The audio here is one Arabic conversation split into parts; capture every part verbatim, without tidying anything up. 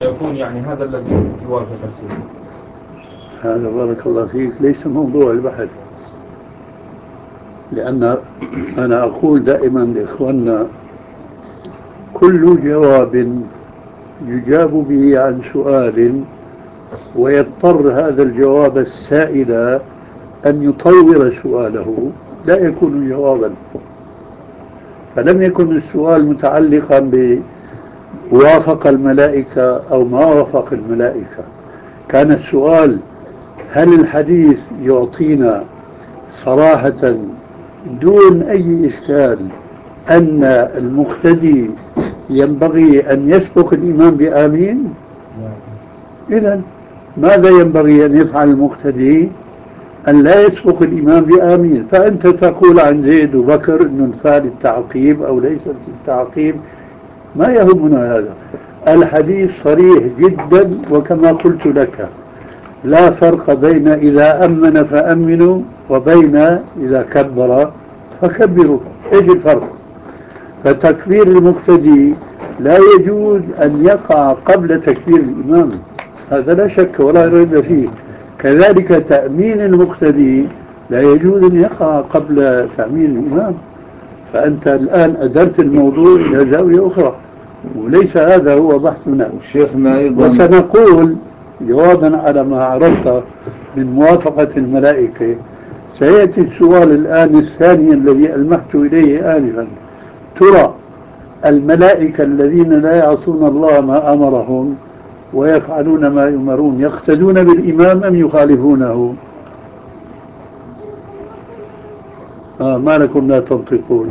يكون يعني هذا الذي يوافق السنة. هذا بارك الله فيك ليس موضوع البحث، لأن أنا أقول دائما لإخواننا كل جواب يجاب به عن سؤال ويضطر هذا الجواب السائل أن يطور سؤاله لا يكون جوابا. فلم يكن السؤال متعلقا بوافق الملائكة أو ما وافق الملائكة، كان السؤال هل الحديث يعطينا صراحة دون أي إشكال أن المقتدي ينبغي أن يسبق الإمام بآمين؟ إذن ماذا ينبغي أن يفعل المقتدي؟ أن لا يسبق الإمام بآمين. فأنت تقول عن زيد وبكر أنه مثال التعقيب أو ليس التعقيب، ما يهمنا هذا. الحديث صريح جدا، وكما قلت لك لا فرق بين إذا أمن فأمنوا وبين إذا كبر فكبروا. إيش الفرق؟ فتكبير المقتدي لا يجوز أن يقع قبل تكبير الإمام، هذا لا شك ولا ريب فيه. كذلك تأمين المقتدي لا يجوز أن يقع قبل تأمين الإمام. فأنت الآن أدرت الموضوع إلى زاوية أخرى، وليس هذا هو بحثنا. وشيخنا أيضا وسنقول جوابا على ما عرفت من موافقة الملائكة. سيأتي السؤال الآن الثاني الذي ألمحت إليه آنفا: ترى الملائكة الذين لا يعصون الله ما أمرهم ويفعلون ما يؤمرون يقتدون بالإمام أم يخالفونه؟ آه ما لكم لا تنطقون؟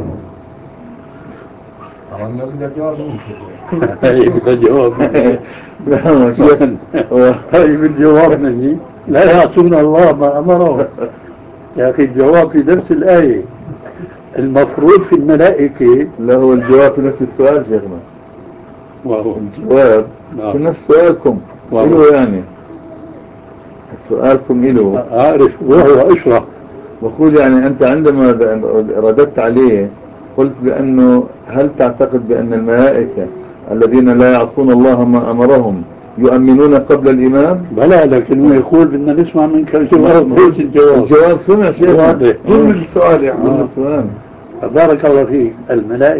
أنا بدي جواب ممكن. طيب الجواب لا شيخ طيب الجواب مني لا يعصون الله ما أمرهم. يا أخي الجواب في نفس الآية. المفروض في الملائكة لا هو الجواب في نفس السؤال شيخنا، وهو الجواب نعم. في نفس سؤالكم إله، يعني سؤالكم إله عارف وهو اشرح. بقول يعني أنت عندما رددت عليه قلت بأنه هل تعتقد بأن الملائكة الذين لا يعصون الله ما أمرهم يؤمنون قبل الإمام؟ بلى، لكنه يقول بدنا نسمع منك الجواب. ليش الجواب؟ الجواب سمع شيخنا واضح ضمن السؤال، يعني ضمن آه. السؤال. بارك الله فيك. الملائكة